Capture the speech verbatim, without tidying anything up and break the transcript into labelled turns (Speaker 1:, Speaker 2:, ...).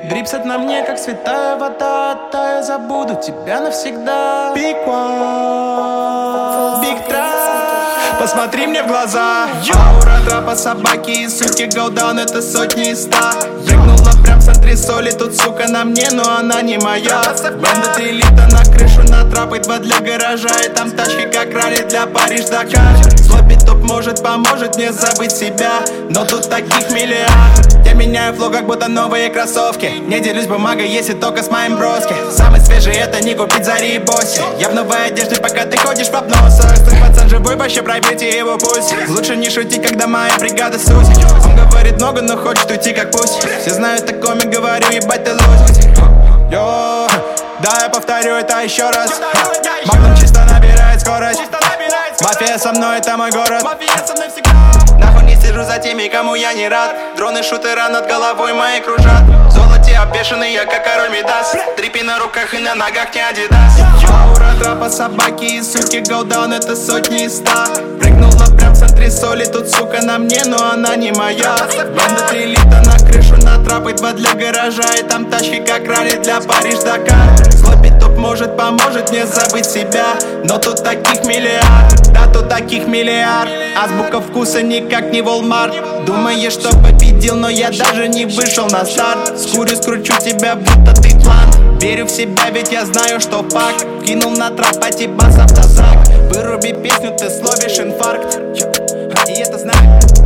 Speaker 1: Дрипсят на мне, как святая вода. Таю, забуду тебя навсегда. Big one, big try. Посмотри мне в глаза. Аура трапа, собаки и суки. Голдаун, это сотни и ста. Прыгнула прям в центре соли. Тут сука на мне, но она не моя. Банда три лита на крышу, на трапы два для гаража. И там тачки как ралли для Париж-Дакар. Злой битоп может, поможет мне забыть себя. Но тут таких миллиард. Я меняю флоу, как будто новые кроссовки. Не делюсь бумагой, если только с моим броски. Самый свежий это не купить за рибоси. Я в новой одежде, пока ты ходишь в обносах. Ты пацан живой, вообще проверьте его пульс. Лучше не шутить, когда моя бригада суть. Он говорит много, но хочет уйти как пусть. Все знают такое, говорю, ебать ты лузер. Йо, да, я повторю это еще раз. Магнум чисто набирает скорость. Мафия со мной, это мой город. Нахуй не сижу за теми, кому я не рад. Дроны шутера над головой мои кружат. В золоте обвешанный я, как король Мидас. Трипи на руках и на ногах не Адидас. Аура трапа, собаки и суки. Голдаун, это сотни и ста. Прыгнула прям в центре соли. Тут сука на мне, но она не моя. Банда три лита на крышу, на трапы два для гаража. И там тачки как ралли для Париж-Дакар. Злой битоп может, поможет мне забыть себя. Но тут таких миллиард. Да, тут таких миллиард. Азбука вкуса никак не Walmart. Думаешь, что победил, но я даже не вышел на старт. Скурю, скручу тебя, будто ты план. Верю в себя, ведь я знаю, что факт. Кинул на трап, а тебя с автозак. Выруби песню, ты словишь инфаркт. И это знает.